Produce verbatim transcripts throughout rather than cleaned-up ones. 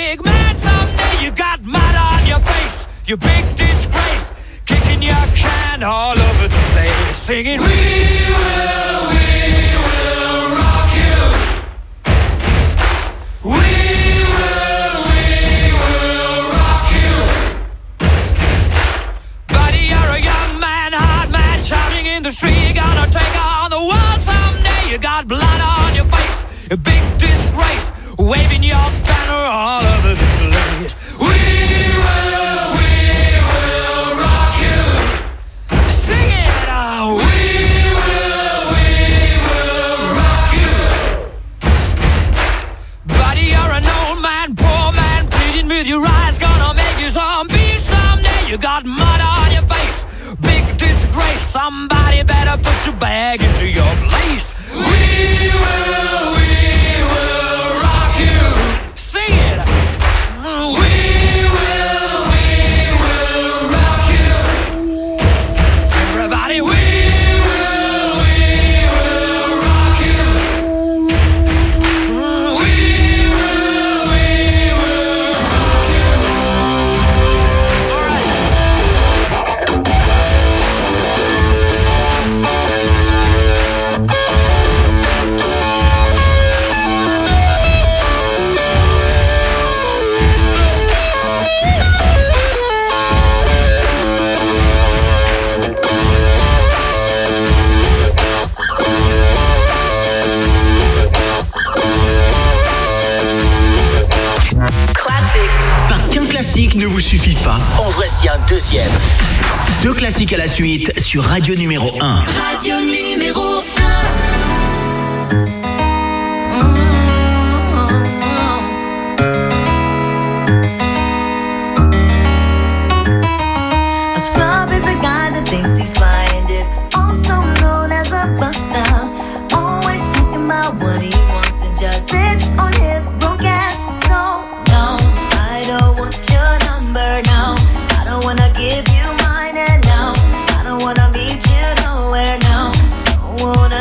big man someday. You got mud on your face, you big disgrace, kicking your can all over the place, singing, we will, we will rock you. We will, we will rock you. Buddy, you're a young man, hard man, shouting in the street. You're gonna take on the world someday. You got blood on your face, a big disgrace, waving your banner all over the place. We will, we will rock you. Sing it out. We will, we will rock you. Buddy, you're an old man, poor man, pleading with your eyes, gonna make you zombie someday. You got mud on your face, big disgrace. Somebody better put your bag into your place. We will, we will rock you. Sing it. We will, we will rock you. Everybody, we will, we will rock you. We will, we will rock you. All right. Parce qu'un classique ne vous suffit pas, en voici un deuxième. Deux classiques à la suite sur Radio numéro un. Radio numéro un. A scrub is a guy that thinks he's fly and is also known as a buster. Always talking about what he wants and just sits on his broke ass. So no, I don't want your number, no. I don't wanna give you mine, and no, I don't wanna meet you nowhere, no. Don't wanna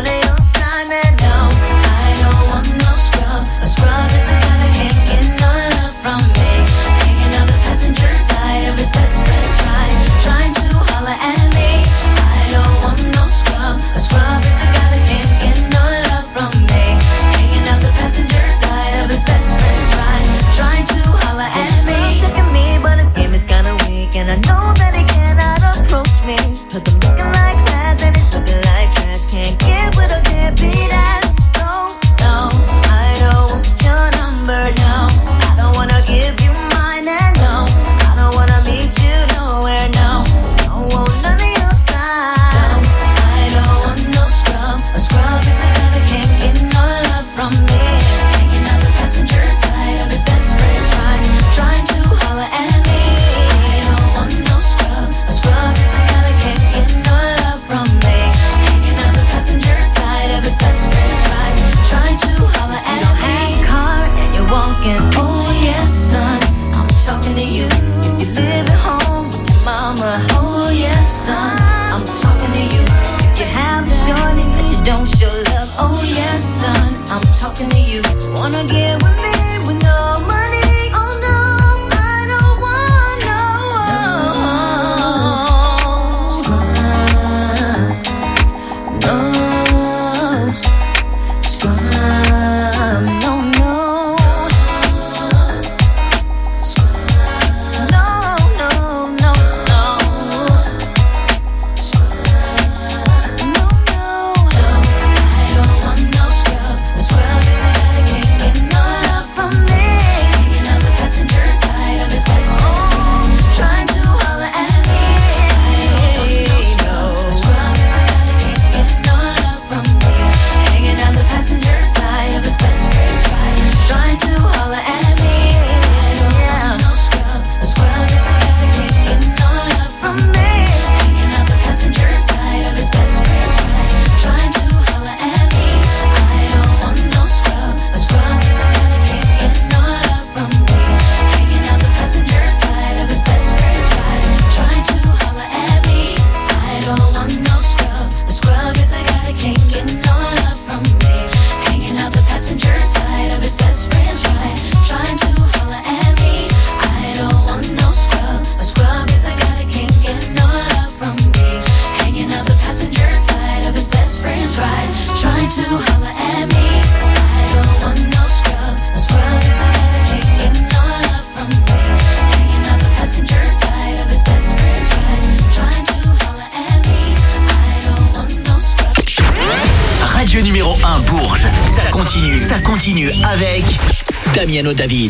continue avec Damiano David.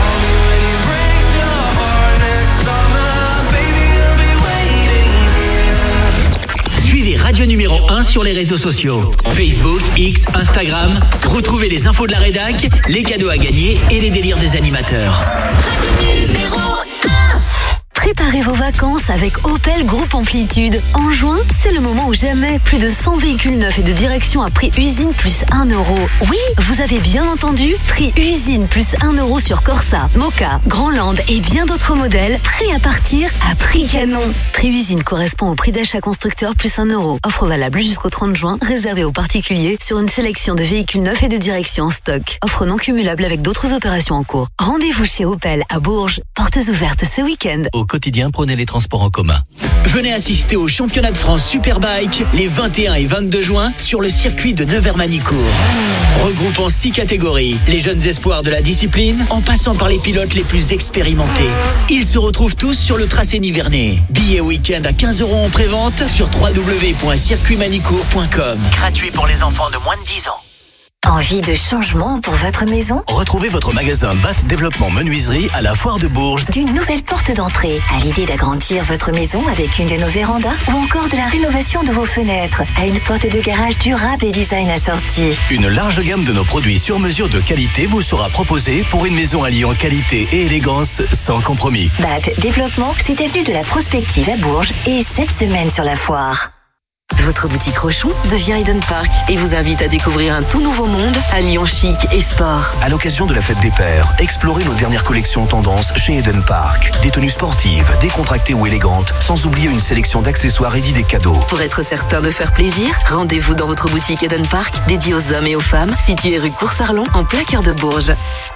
Suivez Radio numéro un sur les réseaux sociaux. Facebook, X, Instagram. Retrouvez les infos de la rédac, les cadeaux à gagner et les délires des animateurs. Radio numéro un. Préparez vos vacances avec Opel Groupe Amplitude. En juin, c'est le moment où jamais. Plus de cent véhicules neufs et de direction à prix usine plus un euro. Oui, vous avez bien entendu, prix usine plus un euro sur Corsa, Moka, Grandland et bien d'autres modèles, prêts à partir à prix canon. Prix usine correspond au prix d'achat constructeur plus un euro. Offre valable jusqu'au trente juin, réservée aux particuliers sur une sélection de véhicules neufs et de direction en stock. Offre non cumulable avec d'autres opérations en cours. Rendez-vous chez Opel à Bourges. Portes ouvertes ce week-end. Au quotidien, prenez les transports en commun. Venez assister au championnat de France Superbike les vingt et un et vingt-deux juin sur le circuit de Nevers-Manicourt. Regroupant six catégories, les jeunes espoirs de la discipline, en passant par les pilotes les plus expérimentés. Ils se retrouvent tous sur le tracé nivernais. Billets week-end à quinze euros en prévente sur w w w point circuit manicourt point com. Gratuit pour les enfants de moins de dix ans. Envie de changement pour votre maison? Retrouvez votre magasin B A T Développement Menuiserie à la Foire de Bourges. D'une nouvelle porte d'entrée, à l'idée d'agrandir votre maison avec une de nos vérandas ou encore de la rénovation de vos fenêtres, à une porte de garage durable et design assorti. Une large gamme de nos produits sur mesure de qualité vous sera proposée pour une maison alliant qualité et élégance sans compromis. B A T Développement, c'est avenue de la Prospective à Bourges et cette semaine sur la foire. Votre boutique Rochon devient Eden Park et vous invite à découvrir un tout nouveau monde alliant chic et sport. À l'occasion de la fête des pères, explorez nos dernières collections tendances chez Eden Park. Des tenues sportives, décontractées ou élégantes, sans oublier une sélection d'accessoires et d'idées cadeaux. Pour être certain de faire plaisir, rendez-vous dans votre boutique Eden Park, dédiée aux hommes et aux femmes, située rue Cours-Sarlon, en plein cœur de Bourges.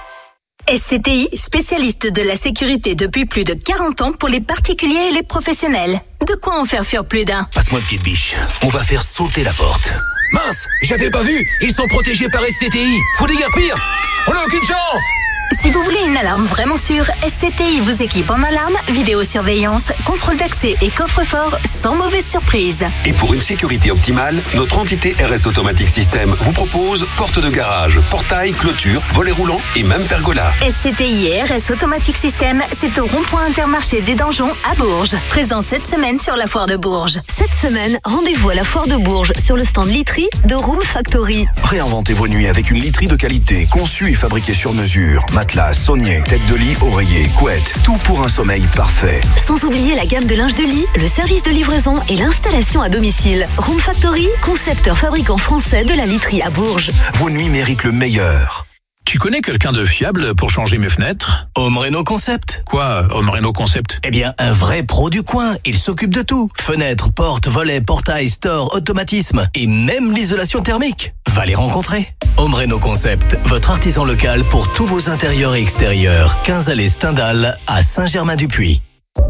S C T I, spécialiste de la sécurité depuis plus de quarante ans pour les particuliers et les professionnels. De quoi en faire fuir plus d'un. Passe-moi le petite biche, on va faire sauter la porte. Mince, j'avais pas vu, ils sont protégés par S C T I. Faut des guerres pires, on n'a aucune chance. Si vous voulez une alarme vraiment sûre, S C T I vous équipe en alarme, vidéosurveillance, contrôle d'accès et coffre-fort sans mauvaise surprise. Et pour une sécurité optimale, notre entité R S Automatic System vous propose porte de garage, portail, clôture, volet roulant et même pergola. S C T I et R S Automatic System, c'est au rond-point Intermarché des Donjons à Bourges. Présent cette semaine sur la foire de Bourges. Cette semaine, rendez-vous à la foire de Bourges sur le stand literie de Room Factory. Réinventez vos nuits avec une literie de qualité, conçue et fabriquée sur mesure. Matelas, saunier, tête de lit, oreiller, couette, tout pour un sommeil parfait. Sans oublier la gamme de linge de lit, le service de livraison et l'installation à domicile. Room Factory, concepteur fabricant français de la literie à Bourges. Vos nuits méritent le meilleur. Tu connais quelqu'un de fiable pour changer mes fenêtres? Home Reno Concept. Quoi, Home Reno Concept? Eh bien, un vrai pro du coin. Il s'occupe de tout. Fenêtres, portes, volets, portails, stores, automatisme et même l'isolation thermique. Va les rencontrer. Home Reno Concept, votre artisan local pour tous vos intérieurs et extérieurs. quinze allées Stendhal à Saint-Germain-du-Puy.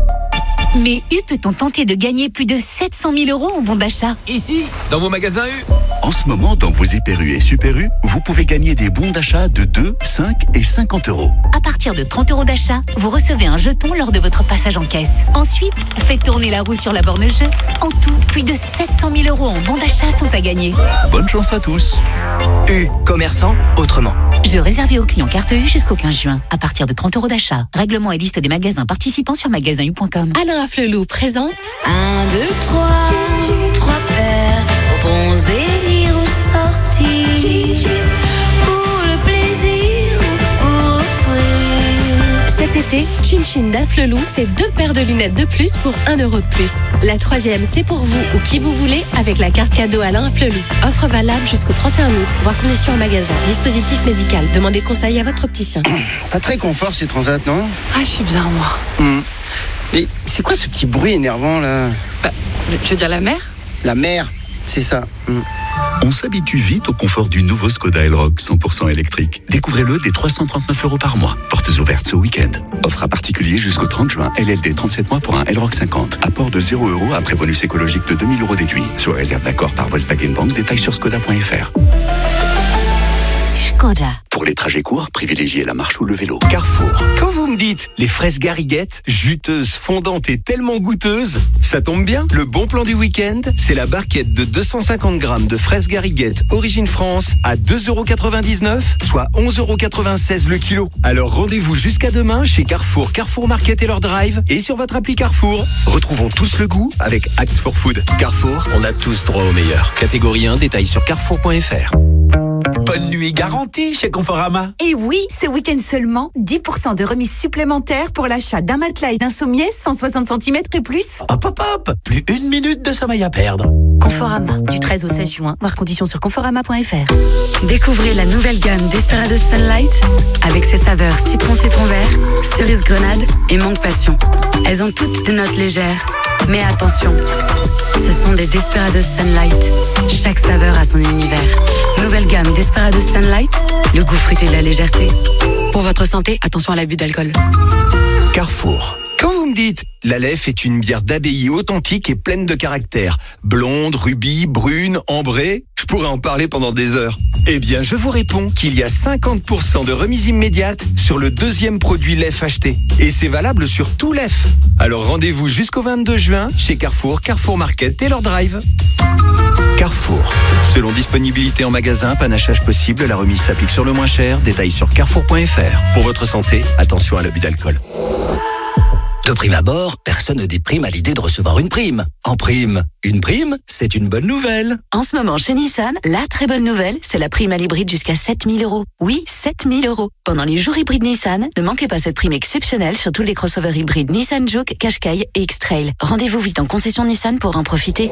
Mais U peut-on tenter de gagner plus de sept cent mille euros en bon d'achat? Ici, dans vos magasins U. En ce moment, dans vos Hyper U et Super U, vous pouvez gagner des bons d'achat de deux, cinq et cinquante euros. À partir de trente euros d'achat, vous recevez un jeton lors de votre passage en caisse. Ensuite, faites tourner la roue sur la borne jeu. En tout, plus de sept cent mille euros en bons d'achat sont à gagner. Bonne chance à tous. U, commerçant, autrement. Jeu réservé aux clients carte U jusqu'au quinze juin. À partir de trente euros d'achat. Règlement et liste des magasins participants sur magasin u point com. Alain Afflelou présente Un, deux, trois, trois paires, bons élire ou sortir, pour le plaisir ou pour offrir. Cet été, Chin Chin d'Afflelou, c'est deux paires de lunettes de plus pour un euro de plus. La troisième, c'est pour vous ou qui vous voulez avec la carte cadeau Alain Afflelou. Offre valable jusqu'au trente et un août. Voir conditions en magasin. Dispositif médical. Demandez conseil à votre opticien. Pas très confort ces transats, non? Ah, je suis bien, moi. Mmh. Mais c'est quoi ce petit bruit énervant, là? Bah, je veux dire la mer? La mer, c'est ça. Mmh. On s'habitue vite au confort du nouveau Skoda Elroq cent pour cent électrique. Découvrez-le dès trois cent trente-neuf euros par mois. Portes ouvertes ce week-end. Offre à particulier jusqu'au trente juin. L L D trente-sept mois pour un Elroq cinquante. Apport de zéro euros après bonus écologique de deux mille euros déduit. Sur réserve d'accord par Volkswagen Bank. Détails sur skoda point f r. Skoda. Pour les trajets courts, privilégiez la marche ou le vélo. Carrefour. Quand vous me dites dites, les fraises Garriguette, juteuses, fondantes et tellement goûteuses. Ça tombe bien, le bon plan du week-end, c'est la barquette de deux cent cinquante grammes de fraises Garriguette origine France à deux euros quatre-vingt-dix-neuf, soit onze euros quatre-vingt-seize le kilo. Alors rendez-vous jusqu'à demain chez Carrefour, Carrefour Market et leur drive et sur votre appli Carrefour. Retrouvons tous le goût avec Act for Food. Carrefour, on a tous droit au meilleur. Catégorie un, détail sur carrefour point f r. Bonne nuit garantie chez Conforama. Et oui, ce week-end seulement, dix pour cent de remise supplémentaire pour l'achat d'un matelas et d'un sommier cent soixante centimètres et plus. Hop hop hop, plus une minute de sommeil à perdre. Conforama, du treize au seize juin, voir conditions sur conforama point f r. Découvrez la nouvelle gamme Desperados Sunlight avec ses saveurs citron citron vert, cerise grenade et mangue passion. Elles ont toutes des notes légères. Mais attention, ce sont des Desperados Sunlight. Chaque saveur a son univers. Nouvelle gamme Desperados Sunlight, le goût fruité de la légèreté. Pour votre santé, attention à l'abus d'alcool. Carrefour. Quand vous me dites, la Leffe est une bière d'abbaye authentique et pleine de caractère. Blonde, rubis, brune, ambrée, je pourrais en parler pendant des heures. Eh bien, je vous réponds qu'il y a cinquante pour cent de remise immédiate sur le deuxième produit Leffe acheté. Et c'est valable sur tout Leffe. Alors rendez-vous jusqu'au vingt-deux juin chez Carrefour, Carrefour Market et leur drive. Carrefour. Selon disponibilité en magasin, panachage possible, la remise s'applique sur le moins cher. Détails sur carrefour point f r. Pour votre santé, attention à l'abus d'alcool. De prime abord, personne ne déprime à l'idée de recevoir une prime. En prime, une prime, c'est une bonne nouvelle. En ce moment, chez Nissan, la très bonne nouvelle, c'est la prime à l'hybride jusqu'à sept mille euros. Oui, sept mille euros. Pendant les jours hybrides Nissan, ne manquez pas cette prime exceptionnelle sur tous les crossovers hybrides Nissan Juke, Qashqai et X-Trail. Rendez-vous vite en concession Nissan pour en profiter.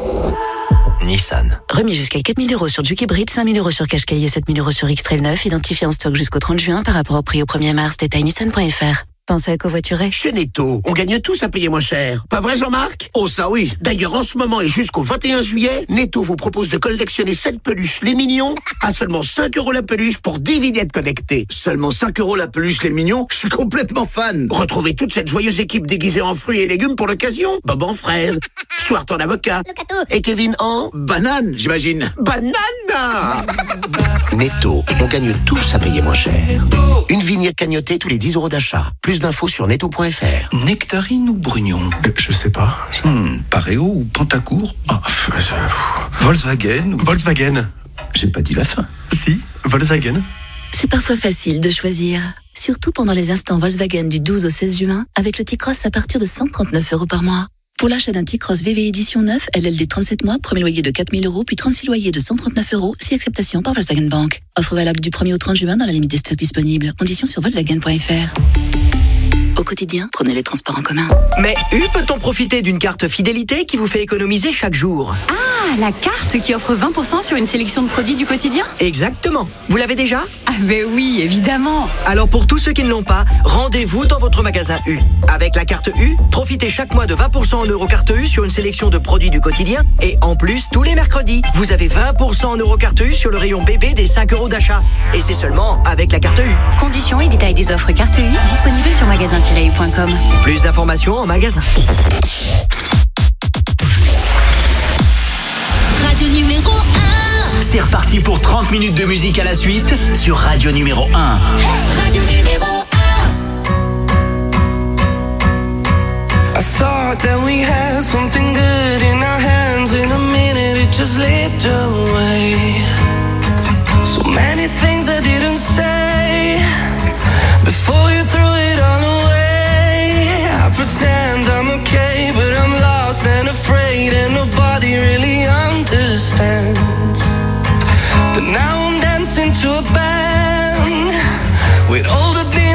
Nissan. Remis jusqu'à quatre mille euros sur Juke hybride, cinq mille euros sur Qashqai et sept mille euros sur X-Trail neuf, identifié en stock jusqu'au trente juin par rapport au prix au premier mars. Détail nissan point f r. Pensez à covoiturer. Chez Netto, on gagne tous à payer moins cher. Pas vrai, Jean-Marc? Oh, ça oui. D'ailleurs, en ce moment et jusqu'au vingt et un juillet, Netto vous propose de collectionner sept peluches les mignons à seulement cinq euros la peluche pour dix vignettes connectées. Seulement cinq euros la peluche les mignons? Je suis complètement fan. Retrouvez toute cette joyeuse équipe déguisée en fruits et légumes pour l'occasion. Bob en fraise, Stuart en avocat et Kevin en... banane, j'imagine. Banane. Netto, on gagne tous à payer moins cher. Une vignette cagnotée tous les dix euros d'achat. Plus d'infos sur netto point f r. Nectarine ou Brugnon? euh, Je sais pas. Hmm, Pareo ou Pantacourt? Ah, euh, Volkswagen ou... Volkswagen. J'ai pas dit la fin. Si, Volkswagen. C'est parfois facile de choisir, surtout pendant les instants Volkswagen du douze au seize juin, avec le T-Cross à partir de cent trente-neuf euros par mois. Pour l'achat d'un T-Cross V V édition neuf, L L D trente-sept mois, premier loyer de quatre mille euros, puis trente-six loyers de cent trente-neuf euros, si acceptation par Volkswagen Bank. Offre valable du premier au trente juin dans la limite des stocks disponibles. Conditions sur volkswagen point f r. Au quotidien, prenez les transports en commun. Mais U peut-on profiter d'une carte fidélité qui vous fait économiser chaque jour? Ah, la carte qui offre vingt pour cent sur une sélection de produits du quotidien? Exactement. Vous l'avez déjà? Ah ben oui, évidemment. Alors pour tous ceux qui ne l'ont pas, rendez-vous dans votre magasin U. Avec la carte U, profitez chaque mois de vingt pour cent en Eurocarte U sur une sélection de produits du quotidien. Et en plus, tous les mercredis, vous avez vingt pour cent en Eurocarte U sur le rayon bébé des cinq euros d'achat. Et c'est seulement avec la carte U. Conditions et détails des offres carte U disponibles sur magasin tiret u point com. Plus d'informations en magasin. Radio numéro un. C'est reparti pour trente minutes de musique à la suite sur Radio numéro un. Radio numéro I thought that we had something good in our hands. In a minute it just slipped away. So many things I didn't say before you threw it all away. I pretend I'm okay, but I'm lost and afraid, and nobody really understands. But now I'm dancing to a band with all the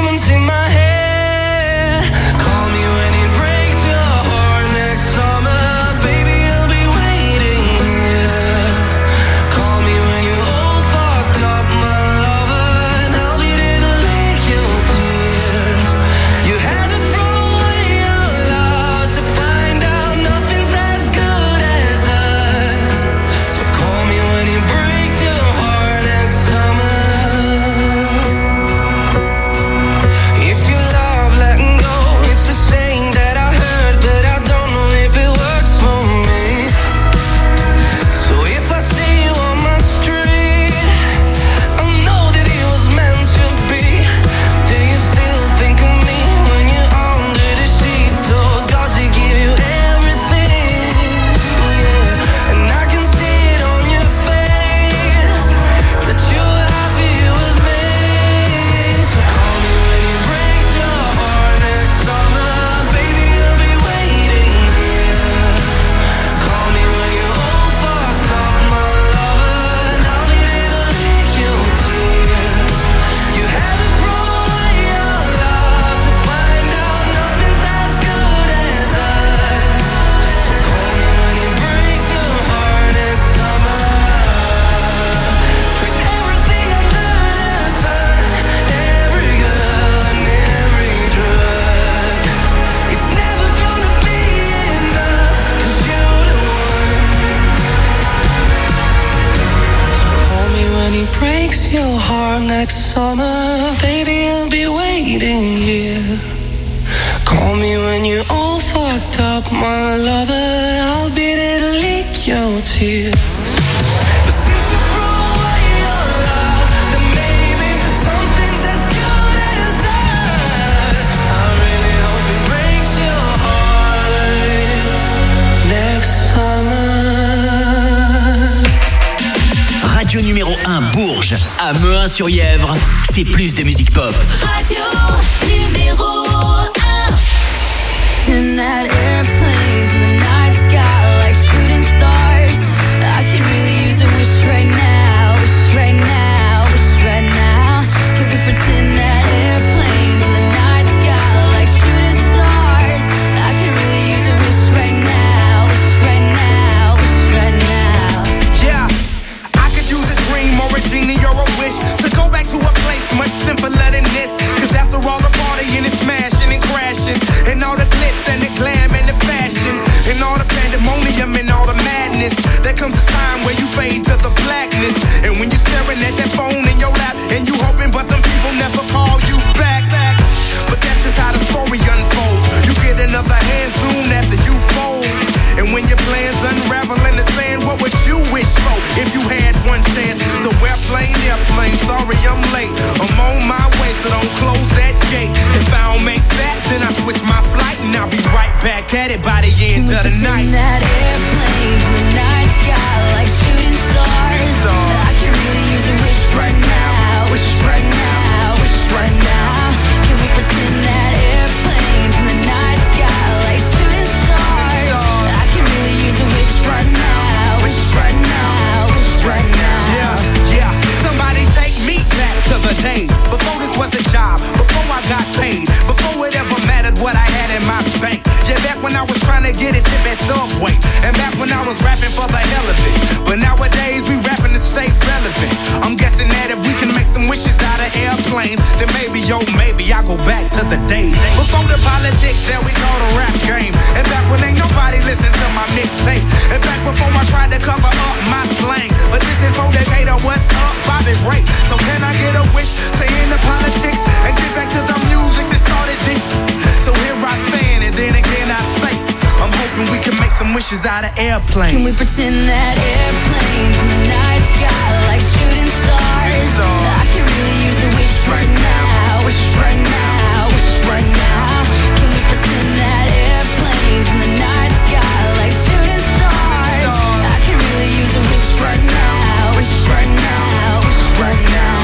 summer, baby, I'll be waiting here. Call me when you're all fucked up, my lover. I'll be there to lick your tears. But since you threw away your love, then maybe something's as good as us. I really hope it breaks your heart next summer. Radio numéro un Bourges, à Mehun-sur-Yèvre, c'est plus de musique pop. Radio numéro un. Tonight airplanes in the night sky like shooting stars. I could really use a wish right now, wish right now, wish right now. Could we pretend that airplanes in the night sky like shooting stars? I could really use a wish right now, wish right now, wish right now. Yeah, I could use a dream or a genie or a wish to go back to a place much simpler than this. Cause after all the partying and smashing and crashing, and all the glitz and the glam and the fashion, and all the pandemonium and all the madness, there comes a time where you fade to the blackness. And when you're staring at that phone in your lap, and you hoping but them people never call you back, back. But that's just how the story unfolds. You get another hand soon after you fold. And when your plans unravel in the sand, what would you wish for if you had one chance? So airplane, airplane, sorry I'm late. I'm on my way, so don't close that gate. If I don't make that, then I switch my flight, and I'll be right back at it by the end of the night. That airplane in the night sky like shooting stars. I can really use a wish right now, wish right now, wish right now. Can we pretend that airplanes in the night sky like shooting stars? I can really use a wish right now, wish right now, wish right now. Yeah, yeah. Somebody take me back to the days before this was a job, before I got paid, before it ever mattered what I had in my bank. Yeah, back when I was trying to get a tip at Subway, and back when I was rapping for the hell of it. But nowadays we rapping to stay relevant. I'm guessing that if we can make some wishes out of airplanes, then maybe, yo, maybe I go back to the days before the politics that we call the rap game, and back when ain't nobody listen to my mixtape, and back before I tried to cover up my slang. But this is for Decatur, what's up, Bobby Ray? So can I get a wish to end the politics and get back to the music that started this? So here I stand, and then again I say, I'm hoping we can make some wishes out of airplanes. Can we pretend that airplanes in the night sky like shooting stars? I can really use a wish right now, wish right now, wish right now. Can we pretend that airplanes in the night sky like shooting stars? I can really use a wish right now, wish right now, wish right now.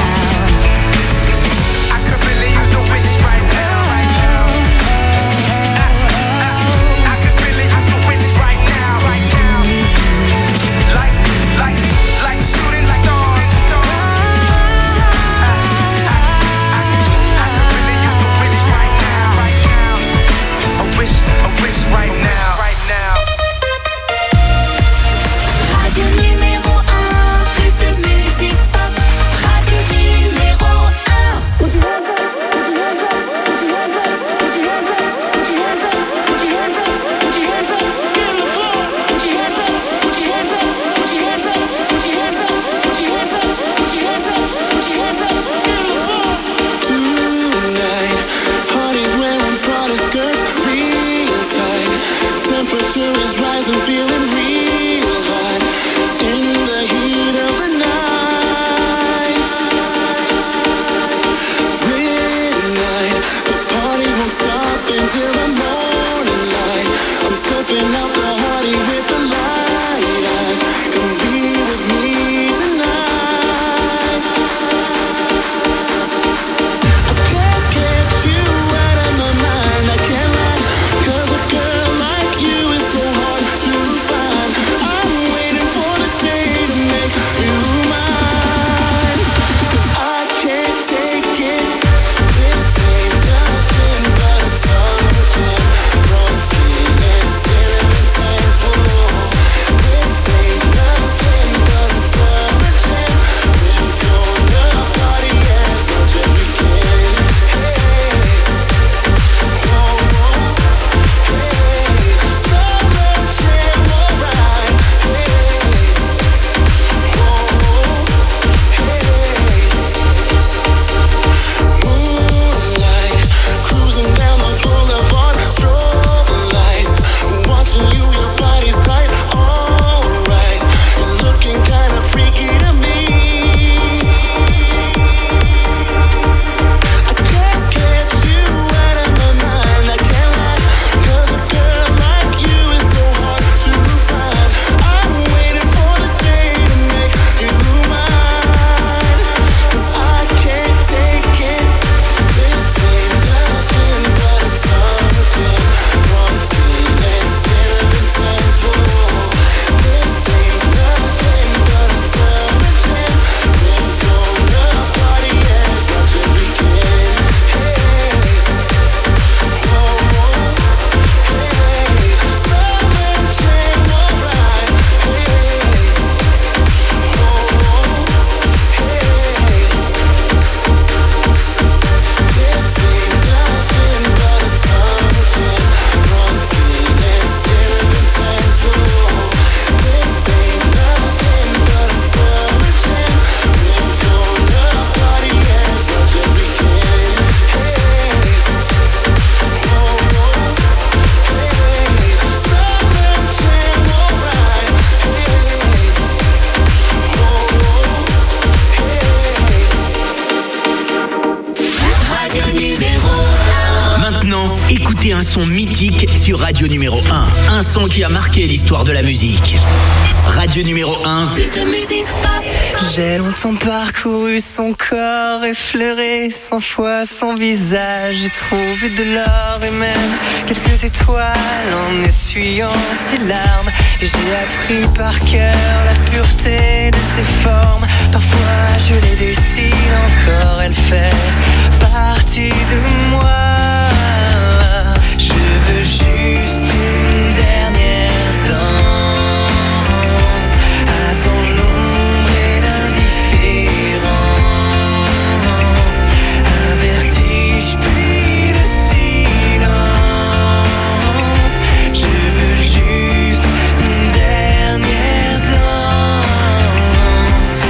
I could really use a wish right now, right now. I, I, I could really use a wish right now, right now. Like, like, like shooting stars. I, I, I, I could really use a Écoutez un son mythique sur Radio numéro un. Un son qui a marqué l'histoire de la musique. Radio numéro un. Plus de musique pop. J'ai longtemps parcouru son corps, effleuré cent fois son visage. J'ai trouvé de l'or et même quelques étoiles en essuyant ses larmes. Et j'ai appris par cœur la pureté de ses formes. Parfois je les dessine encore, elle fait partie de moi. Je veux juste une dernière danse avant l'ombre et l'indifférence. Un vertige puis le silence. Je veux juste une dernière danse.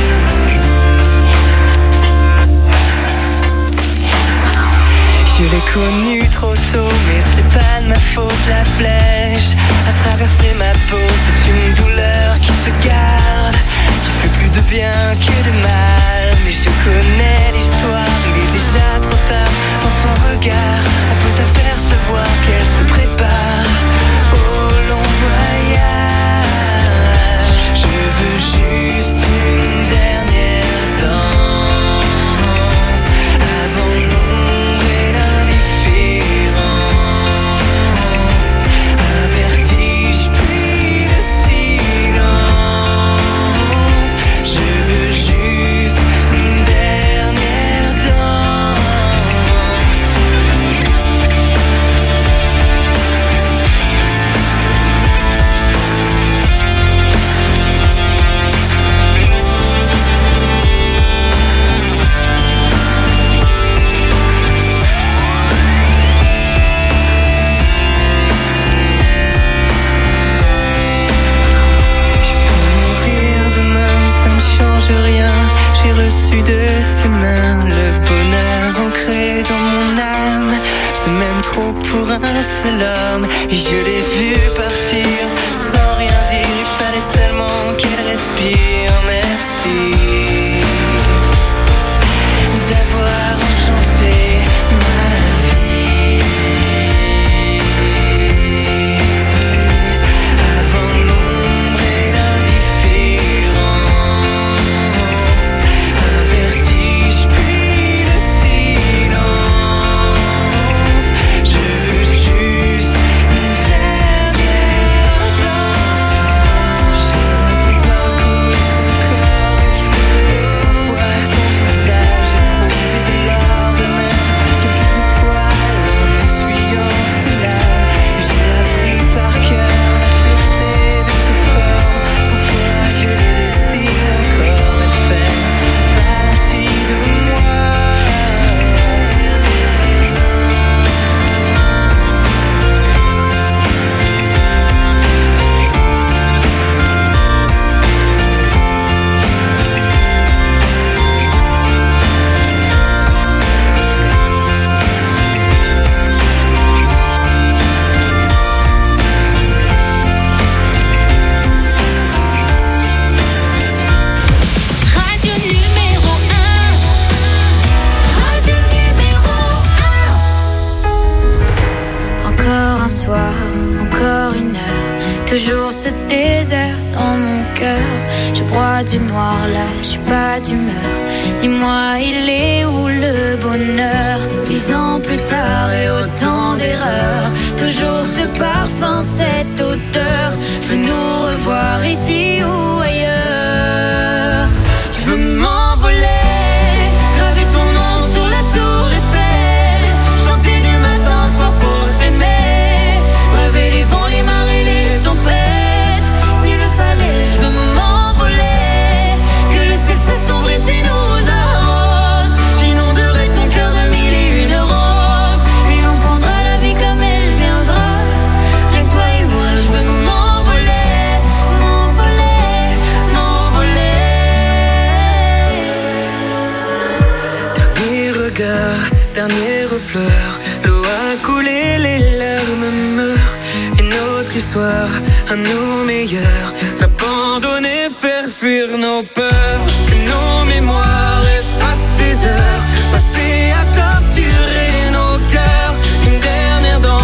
Je l'ai connue trop tôt, mais c'est pas de ma faute. La flèche a traversé ma peau, c'est une douleur qui se garde, qui fait plus de bien que de mal. Mais je connais l'histoire, il est déjà trop tard. Dans son regard, on peut apercevoir qu'elle se prépare au long voyage. Je veux juste une dernière danse avant l'ombre et l'indifférence. Un vertige puis le silence. Je veux juste une dernière danse. Mourir demain, ça ne change rien. J'ai reçu de ses mains le bonheur ancré dans mon âme. C'est même trop pour un seul homme. Et je l'ai vu partir sans rien dire. Il fallait seulement qu'elle respire. Merci d'avoir enchanté ma vie. Avant l'ombre et l'indifférence. Un vertige puis le silence. Je veux juste une dernière danse. J'ai longtemps parcouru son corps, effleuré cent fois son visage. J'ai trouvé de l'or et même quelques étoiles en essuyant ses larmes. Et j'ai appris par cœur la pureté de ses formes. Parfois je les dessine encore, elle fait partie de moi. Radio numéro un. Radio numéro un. Encore un soir, encore une heure, toujours ce désert dans mon cœur. Je broie du noir là, je suis pas d'humeur. Dis-moi, il est où le bonheur? Dix ans plus tard et autant d'erreurs, toujours ce parfum, cette odeur. Je veux nous revoir ici ou ailleurs. Je veux m'envoler, graver ton nom sur la tour Eiffel, chanter du matin au soir pour t'aimer, rêver les vents, les marées, les tempêtes. S'il le fallait, je veux m'envoler, que le ciel s'assombrisse et nous arrose. J'inonderai ton cœur de mille et une roses, et on prendra la vie comme elle viendra. Rien que toi et moi, je veux m'envoler, m'envoler, m'envoler. Dernier regard, dernier refleur, l'eau a coulé, les larmes meurent. Et notre histoire, à nos meilleurs, s'abandonner, faire fuir nos peurs. Que nos mémoires effacent ces heures passées à torturer nos cœurs. Une dernière danse.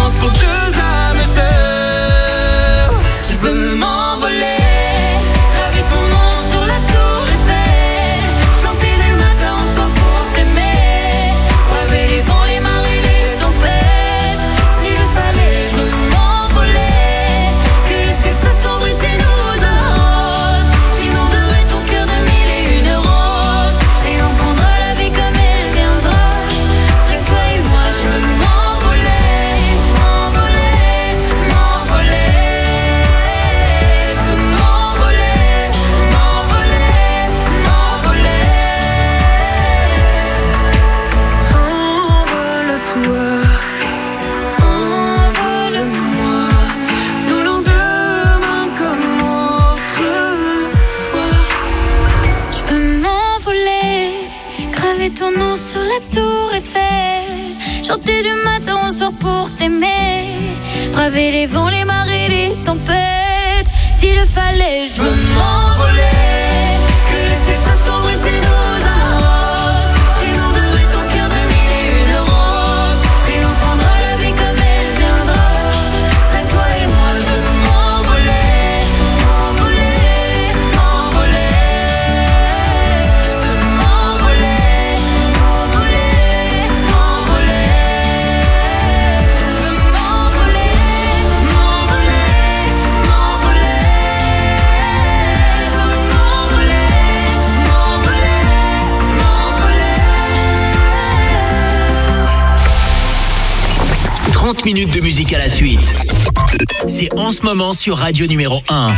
gravé ton nom sur la tour Eiffel, chanter du matin au soir pour t'aimer, braver les vents, les marées, les tempêtes. S'il le fallait, je veux m'envoler, que le ciel s'assombrit, c'est nos arrose. J'inonderai ton cœur de mille et une roses, et on prendra la vie comme elle viendra. Là, toi et moi, je veux m'envoler, m'envoler, m'envoler. Je veux m'envoler, m'envoler, m'envoler. Je veux m'envoler, m'envoler, m'envoler. Je veux m'envoler, m'envoler, m'envoler. trente minutes de musique à la suite. C'est en ce moment sur Radio numéro un.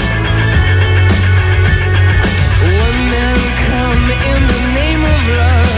One man come in the name of love.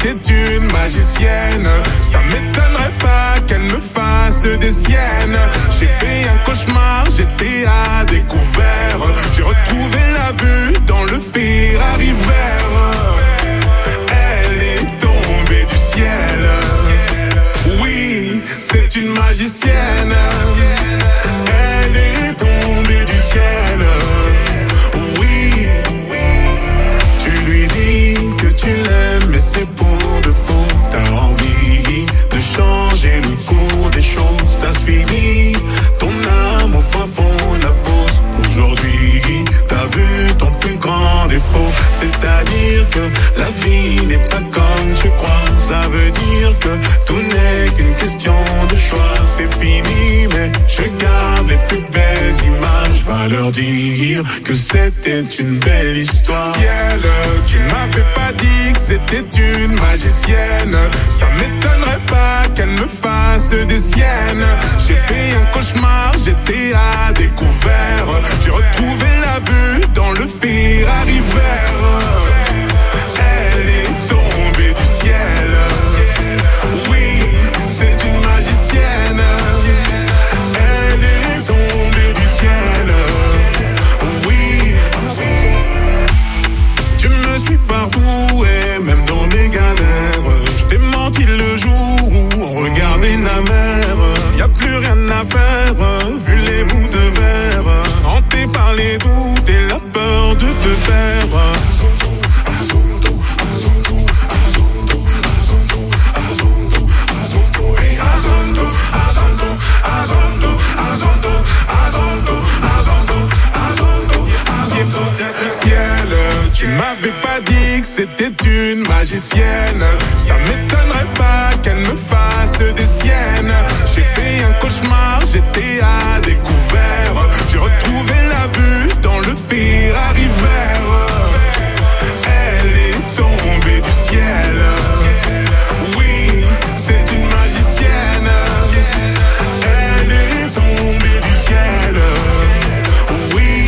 c'était une magicienne. Ça m'étonnerait pas qu'elle me fasse des siennes. J'ai fait un cauchemar, j'étais à découvert. J'ai retrouvé la vue dans le Ferrari vert. Elle est tombée du ciel. Oui, c'est une magicienne. Elle est tombée du ciel. Oui, tu lui dis que tu l'aimes, mais c'est pour de faux. T'as envie de changer le cours des choses. T'as suivi ton âme au fin fond de la fosse. Aujourd'hui, t'as vu ton plus grand défaut. C'est-à-dire que la vie n'est pas comme tu crois. Ça veut dire que tout n'est qu'une question de choix. C'est fini, mais je garde les plus belles images. Va leur dire que c'était une belle histoire. Ciel, tu m'avais pas dit que c'était une magicienne. Ça m'étonnerait pas qu'elle me fasse des siennes. J'ai fait un cauchemar, j'étais à découvert. J'ai retrouvé la vue dans le Ferrari vert. Elle est tombée du ciel. Oui, c'est une magicienne. Elle est tombée du ciel. Oui, tu me suis partout et même dans mes galères. Je t'ai menti le jour où on regardait la mer. Y'a plus rien à faire, vu les bouts de verre. Hanté par les doutes et la peur de te faire. Ciel, tu m'avais pas dit que c'était une magicienne. Ça m'étonnerait pas qu'elle me fasse des siennes. J'ai fait un cauchemar, j'étais à découvert. J'ai retrouvé la vue dans le Ferrari vert. Elle est tombée du ciel. Oui, c'est une magicienne. Elle est tombée du ciel. Oui.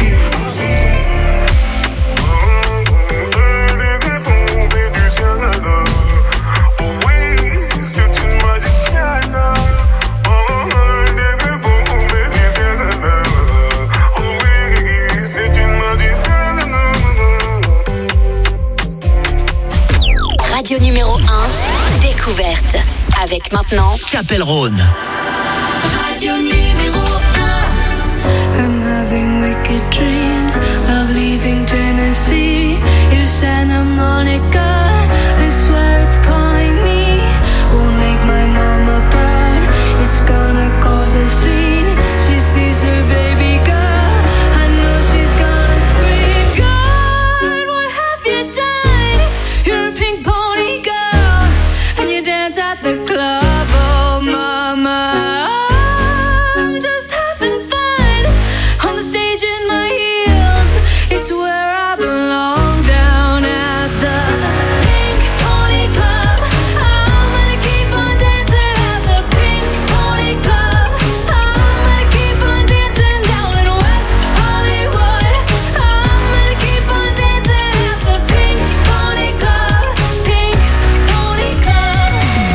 Radio numéro un, découverte. Avec maintenant Capel Rhône. Radio numéro un. I'm having wicked dreams of leaving Tennessee. Your Santa Monica, I swear it's calling me. Won't make my mama proud. It's gonna cause a scene. She sees her baby girl. I know she's gonna scream. God, what have you done? You're a pink pony girl, and you dance at the club. Oh, mama. I'm just having fun on the stage in my heels. It's where I belong, down at the Pink Pony Club. I'm gonna keep on dancing at the Pink Pony Club. I'm gonna keep on dancing down in West Hollywood. I'm gonna keep on dancing at the Pink Pony Club. Pink Pony Club.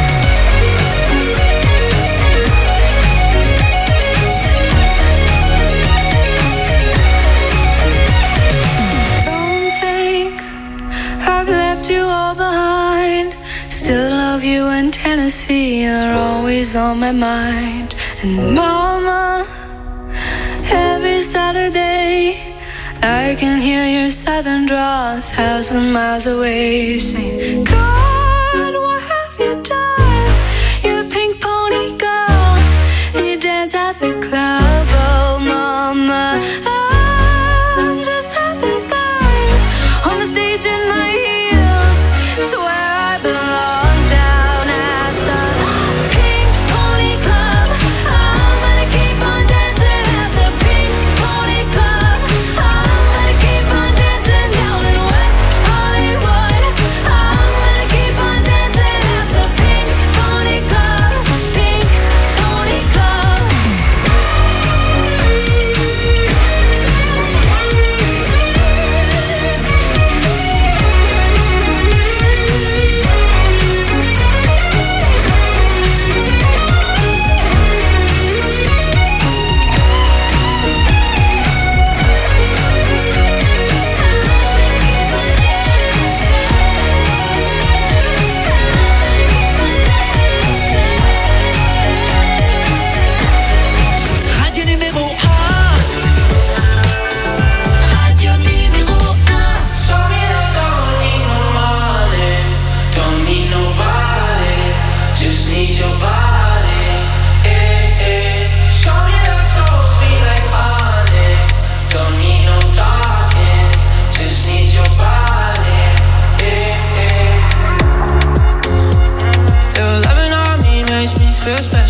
Don't think I've left you all behind. Still love you in Tennessee. You're always on my mind. And mama, every Saturday I can hear your southern drawl a thousand miles away. Saying, God, what have you done? You're a pink pony girl, and you dance at the club. Oh, mama, I'm just having fun on the stage in my heels. It's where I belong, down at the Pink Pony Club. I'm gonna keep on dancing at the Pink Pony Club. I'm gonna keep on dancing down in West Hollywood. I'm gonna keep on dancing at the Pink Pony Club. Pink Pony Club.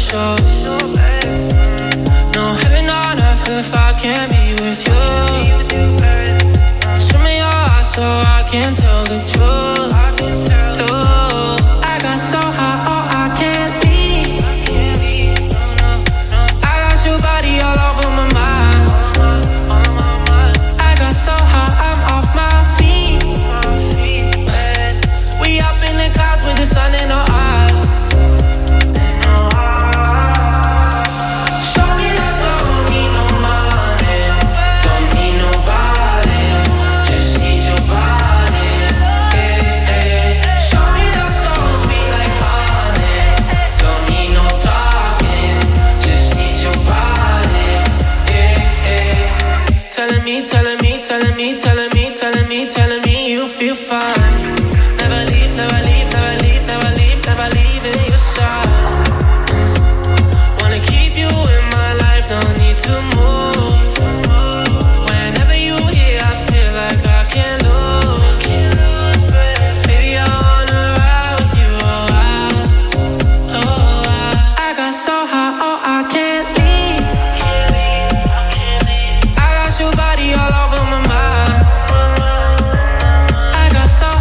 show. No heaven on earth if I can't be with you. Show me your eyes so I can tell the truth. Ooh, I got so high, oh I can't leave. I got your body all over my mind. I got so high, I'm off my feet. We up in the clouds with the sun in our eyes. Show me love, don't need no money, don't need nobody, just need your body. Yeah, yeah. Show me love so sweet like honey, don't need no talking, just need your body. Yeah, yeah. Telling me, telling me, telling me, telling me, telling me, telling me you feel fine. Never leave, never leave, never leave, never leave, never leave in your side. Wanna keep you in my life, don't need to move. Whenever you here, I feel like I can't lose. Baby, I wanna ride with you, oh I, oh I. I got so high, oh I can't leave. I got your body all over my mind. I got so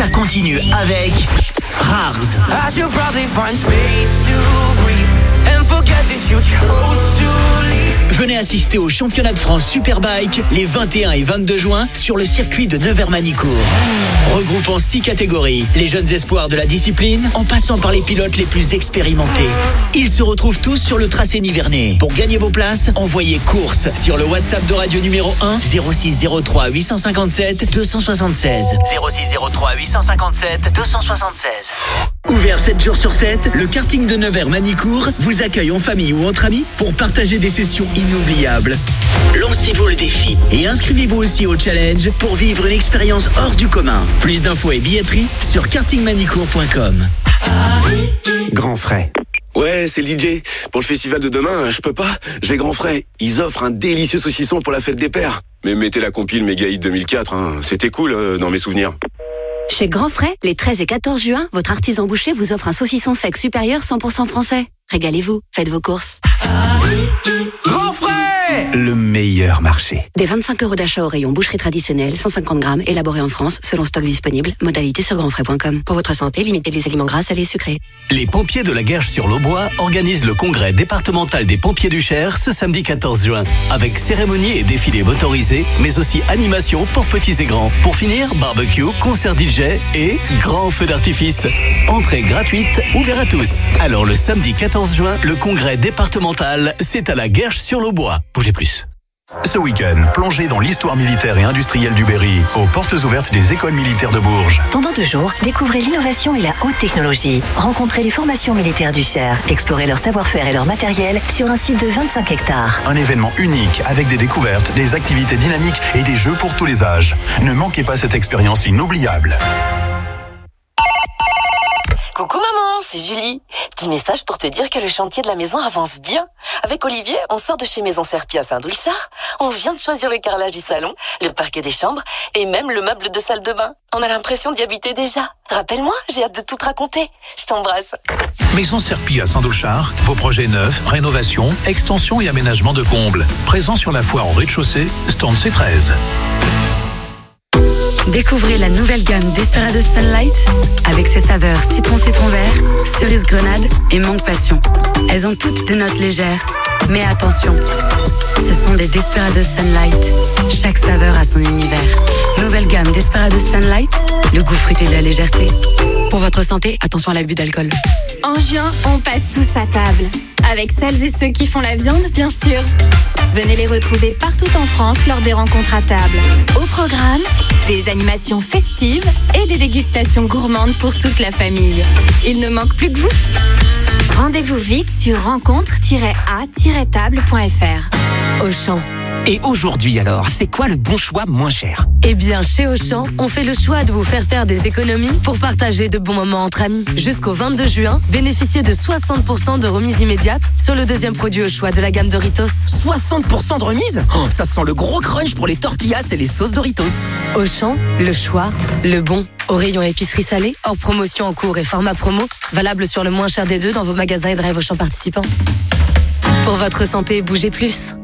ça continue avec Rars. I should probably find space to breathe and forget that you chose to leave. Venez assister au championnat de France Superbike les vingt et un et vingt-deux juin sur le circuit de Nevers-Manicourt. Regroupant six catégories, les jeunes espoirs de la discipline, en passant par les pilotes les plus expérimentés. Ils se retrouvent tous sur le tracé nivernais. Pour gagner vos places, envoyez course sur le WhatsApp de radio numéro un zéro six zéro trois huit cent cinquante-sept deux cent soixante-seize. zéro six zéro trois huit cent cinquante-sept deux cent soixante-seize. Ouvert sept jours sur sept, le karting de Nevers-Manicourt vous accueille en famille ou entre amis pour partager des sessions inoubliables. Lancez-vous le défi et inscrivez-vous aussi au challenge pour vivre une expérience hors du commun. Plus d'infos et billetterie sur karting manicourt point com. Grand Frais. Ouais, c'est le D J. Pour le festival de demain, je peux pas. J'ai Grand Frais. Ils offrent un délicieux saucisson pour la fête des pères. Mais mettez la compile Méga Hit deux mille quatre, hein. C'était cool euh, dans mes souvenirs. Chez Grand Frais, les treize et quatorze juin, votre artisan boucher vous offre un saucisson sec supérieur cent pour cent français. Régalez-vous, faites vos courses. Grand Frais, le meilleur marché. Des vingt-cinq euros d'achat au rayon boucherie traditionnelle, cent cinquante grammes, élaboré en France, selon stock disponible. Modalité sur grandfrais point com. Pour votre santé, limitez les aliments gras, salés et sucrés. Les pompiers de la Guerche-sur-l'Aubois organisent le congrès départemental des pompiers du Cher ce samedi quatorze juin. Avec cérémonie et défilé motorisé, mais aussi animation pour petits et grands. Pour finir, barbecue, concert D J et grand feu d'artifice. Entrée gratuite, ouvert à tous. Alors le samedi quatorze juin, le congrès départemental, c'est à la Guerche-sur-l'Aubois. Bougez plus. Ce week-end, plongez dans l'histoire militaire et industrielle du Berry, aux portes ouvertes des écoles militaires de Bourges. Pendant deux jours, découvrez l'innovation et la haute technologie. Rencontrez les formations militaires du Cher. Explorez leur savoir-faire et leur matériel sur un site de vingt-cinq hectares. Un événement unique avec des découvertes, des activités dynamiques et des jeux pour tous les âges. Ne manquez pas cette expérience inoubliable. Coucou maman, c'est Julie. Petit message pour te dire que le chantier de la maison avance bien. Avec Olivier, on sort de chez Maison Serpie à Saint-Doulchard. On vient de choisir le carrelage du salon, le parquet des chambres et même le meuble de salle de bain. On a l'impression d'y habiter déjà. Rappelle-moi, j'ai hâte de tout te raconter. Je t'embrasse. Maison Serpie à Saint-Doulchard, vos projets neufs, rénovation, extension et aménagement de combles. Présent sur la foire au rez-de-chaussée, stand C treize. Découvrez la nouvelle gamme Desperados Sunlight avec ses saveurs citron citron vert, cerise grenade et mangue passion. Elles ont toutes des notes légères. Mais attention, ce sont des Desperados Sunlight. Chaque saveur a son univers. Nouvelle gamme Desperados Sunlight, le goût fruité de la légèreté. Pour votre santé, attention à l'abus d'alcool. En juin, on passe tous à table. Avec celles et ceux qui font la viande, bien sûr. Venez les retrouver partout en France lors des rencontres à table. Au programme, des animations festives et des dégustations gourmandes pour toute la famille. Il ne manque plus que vous. Rendez-vous vite sur rencontre tiret a tiret table point f r. Auchan. Et aujourd'hui alors, c'est quoi le bon choix moins cher? Eh bien, chez Auchan, on fait le choix de vous faire faire des économies pour partager de bons moments entre amis. Jusqu'au vingt-deux juin, bénéficiez de soixante pour cent de remise immédiate sur le deuxième produit au choix de la gamme Doritos. soixante pour cent de remise? Oh, ça sent le gros crunch pour les tortillas et les sauces Doritos. Auchan, le choix, le bon. Au rayon épicerie salée, hors promotion en cours et format promo, valable sur le moins cher des deux dans vos magasins et drive Auchan participants. Pour votre santé, bougez plus.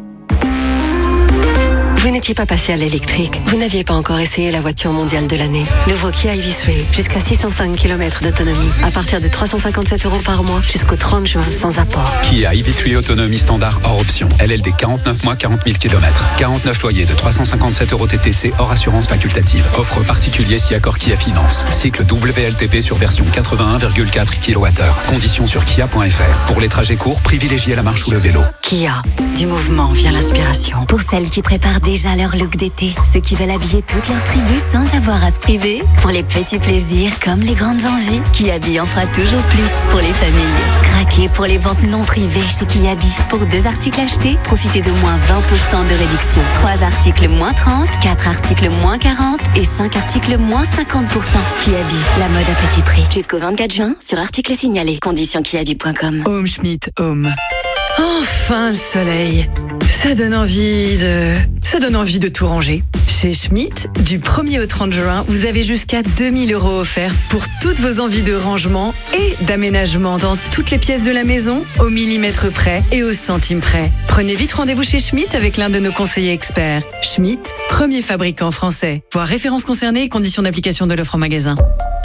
Vous n'étiez pas passé à l'électrique. Vous n'aviez pas encore essayé la voiture mondiale de l'année. Nouveau Kia e v trois, jusqu'à six cent cinq kilomètres d'autonomie. À partir de trois cent cinquante-sept euros par mois, jusqu'au trente juin, sans apport. Kia e v trois autonomie standard hors option. L L D quarante-neuf mois, quarante mille kilomètres. quarante-neuf loyers de trois cent cinquante-sept euros T T C hors assurance facultative. Offre particulier si accord Kia Finance. Cycle W L T P sur version quatre-vingt-un virgule quatre kilowattheures. Conditions sur kia point f r. Pour les trajets courts, privilégiez la marche ou le vélo. Kia, du mouvement vient l'inspiration. Pour celles qui préparent déjà leur look d'été, ceux qui veulent habiller toute leur tribu sans avoir à se priver, pour les petits plaisirs comme les grandes envies, Kiabi en fera toujours plus pour les familles. Craquez pour les ventes non privées chez Kiabi. Pour deux articles achetés, profitez de moins vingt pour cent de réduction. Trois articles moins trente, quatre articles moins quarante et cinq articles moins cinquante pour cent. Kiabi, la mode à petit prix. Jusqu'au vingt-quatre juin sur articles signalés. Conditions kiabi point com. Home Schmidt Home. Enfin le soleil. Ça donne envie de... Ça donne envie de tout ranger. Chez Schmitt, du premier au trente juin, vous avez jusqu'à deux mille euros offerts pour toutes vos envies de rangement et d'aménagement dans toutes les pièces de la maison, au millimètre près et au centime près. Prenez vite rendez-vous chez Schmitt avec l'un de nos conseillers experts. Schmitt, premier fabricant français. Voir références concernées et conditions d'application de l'offre en magasin.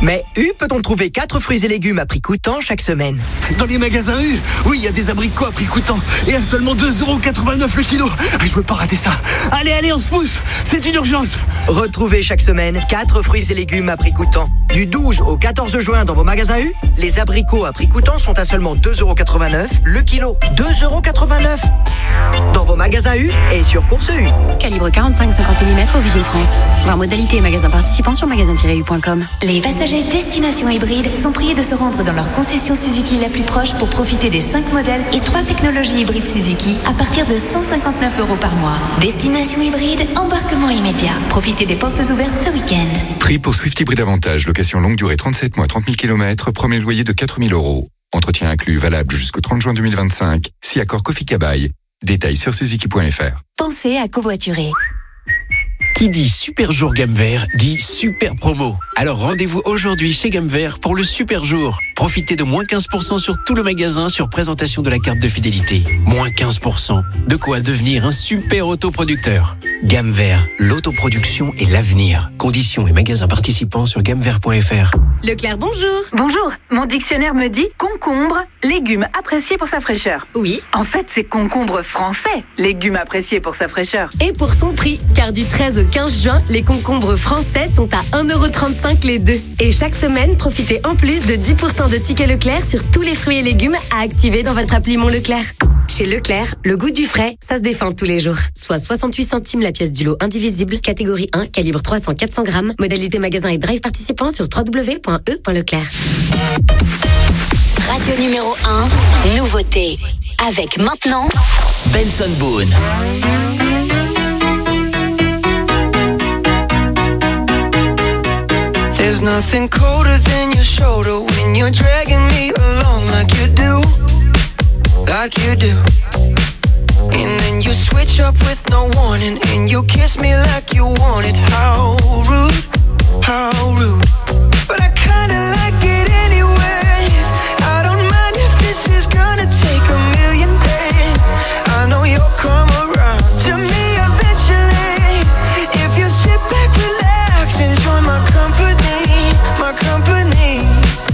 Mais U peut-on trouver quatre fruits et légumes à prix coûtant chaque semaine? Dans les magasins U, oui, il y a des abricots à prix coûtant et à seulement deux euros quatre-vingt-neuf le kilo. Ah, je veux pas rater ça. Allez, allez, on se pousse, c'est une urgence. Retrouvez chaque semaine quatre fruits et légumes à prix coûtant. Du douze au quatorze juin dans vos magasins U, les abricots à prix coûtant sont à seulement deux euros quatre-vingt-neuf le kilo. deux euros quatre-vingt-neuf dans vos magasins U et sur Course U. Calibre quarante-cinq à cinquante millimètres, origine France. Voir modalité et magasins participants sur magasin tiret u point com. Les passagers Destination Hybride sont priés de se rendre dans leur concession Suzuki la plus proche pour profiter des cinq modèles et trois technologies hybrides Suzuki à partir de cent cinquante-neuf euros par mois. Destination Hybride, embarquement immédiat. Profitez des portes ouvertes ce week-end. Prix pour Swift Hybride Avantage, location longue durée trente-sept mois, trente mille kilomètres, premier loyer de quatre mille euros. Entretien inclus, valable jusqu'au trente juin deux mille vingt-cinq. Si accord Kofi Kabaï. Détails sur suzuki point f r. Pensez à covoiturer. Qui dit super jour gamme vert dit super promo. Alors rendez-vous aujourd'hui chez Gamme Vert pour le super jour. Profitez de moins quinze pour cent sur tout le magasin sur présentation de la carte de fidélité. Moins quinze pour cent. De quoi devenir un super autoproducteur. Gamme Vert, l'autoproduction et l'avenir. Conditions et magasins participants sur gamme vert point f r. Leclerc, bonjour. Bonjour. Mon dictionnaire me dit concombre, légume apprécié pour sa fraîcheur. Oui. En fait, c'est concombre français, légume apprécié pour sa fraîcheur. Et pour son prix, car du treize au quinze juin, les concombres français sont à un euro trente-cinq les deux. Et chaque semaine, profitez en plus de dix pour cent de tickets Leclerc sur tous les fruits et légumes à activer dans votre appli Mon Leclerc. Chez Leclerc, le goût du frais, ça se défend tous les jours. Soit soixante-huit centimes la pièce du lot indivisible, catégorie un, calibre trois cents à quatre cents grammes, modalité magasin et drive participant sur w w w point e point leclerc. Radio numéro un, nouveauté. Avec maintenant Benson Boone. There's nothing colder than your shoulder when you're dragging me along like you do, like you do. And then you switch up with no warning and you kiss me like you want it. How rude, how rude. But I kinda like it anyways. I don't mind if this is gonna take a million days. I know you'll come around to me eventually. If you sit back, relax, enjoy my company, my company.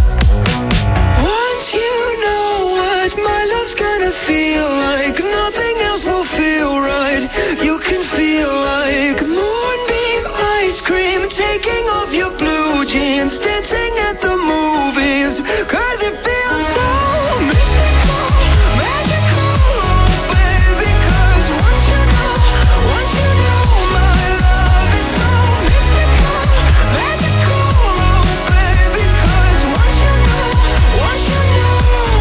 Once you know what my love's gonna feel like, nothing else will feel right. You can feel like moonbeam ice cream, taking off your blue jeans, dancing at the movies, cause it feels so mystical, magical, oh baby, cause once you know, once you know my love is so mystical, magical, oh baby, cause once you know, once you know.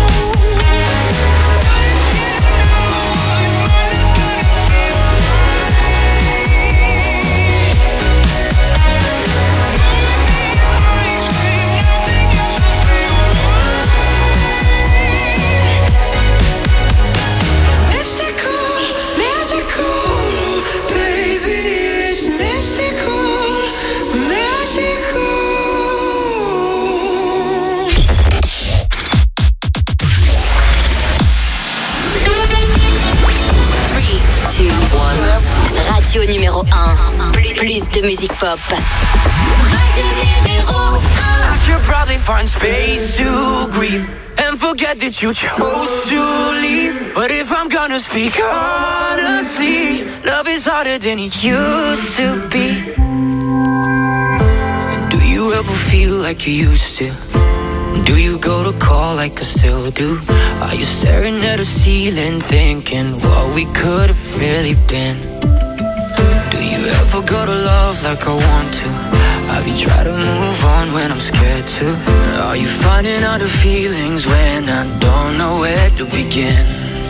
Radio numéro un, plus de musique pop. Radio numéro un. I should probably find space to grieve and forget that you chose to leave. But if I'm gonna speak honestly, love is harder than it used to be. And do you ever feel like you used to? Do you go to call like I still do? Are you staring at a ceiling thinking what we could have really been? Do you ever go to love like I want to? Have you tried to move on when I'm scared to? Are you finding other feelings when I don't know where to begin?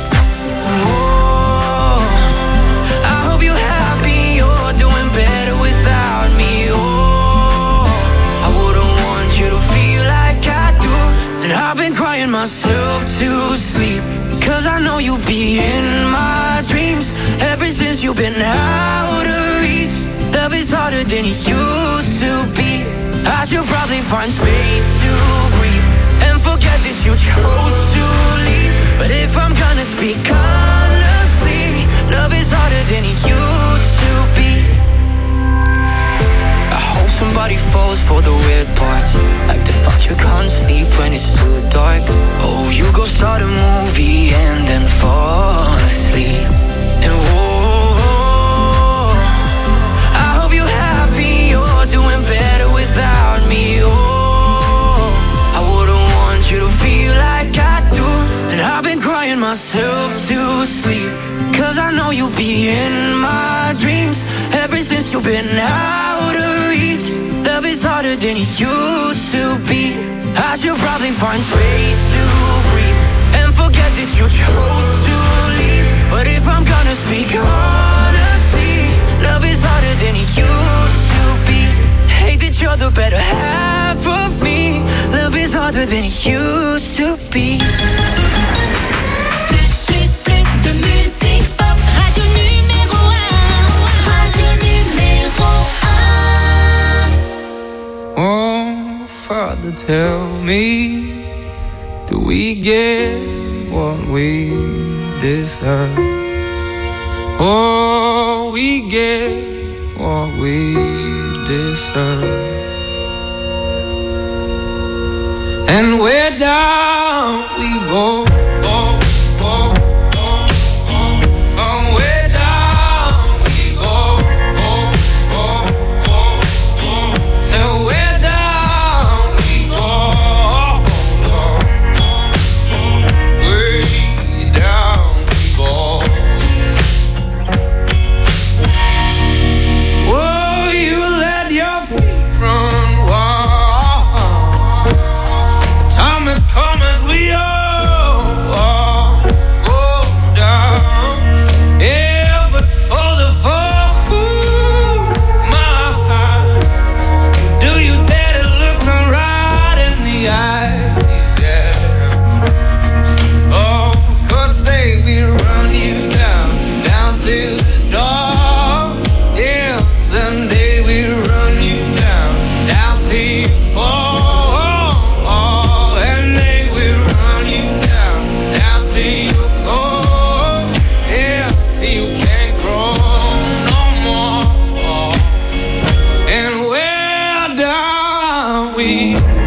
Oh, I hope you're happy, you're doing better without me. Oh, I wouldn't want you to feel like I do. And I've been crying myself to sleep, cause I know you'll be in my dreams. Ever since you've been out of reach, love is harder than it used to be. I should probably find space to breathe and forget that you chose to leave. But if I'm gonna speak honestly, love is harder than it used to be. I hope somebody falls for the weird parts, like you can't sleep when it's too dark. Oh, you go start a movie and then fall asleep. And whoa, I hope you're happy, you're doing better without me. Oh, I wouldn't want you to feel like I do. And I've been crying myself to sleep, cause I know you'll be in my dreams. Ever since you've been out of reach, love is harder than it used to be. I should probably find space to breathe and forget that you chose to leave. But if I'm gonna speak honestly, love is harder than it used to be. Hate that you're the better half of me. Love is harder than it used to be. Plus, plus, plus de musique pop. Radio numéro un. Radio numéro un. Oh, Father, tell me, do we get what we deserve? Oh, we get what we deserve. And where down we go, oh, oh, oh, oh, oh, where down we go, oh, oh, oh, oh, so where down we go, oh, oh, oh, way down we go. Oh, you let your feet run wild. Time has come as we all go down. Yeah, but for the fall, ooh, my heart, do you dare to look them right in the eyes? Yeah. Oh, cause they will run you down, down to the door. Yeah, someday we'll run you down, down till you fall. We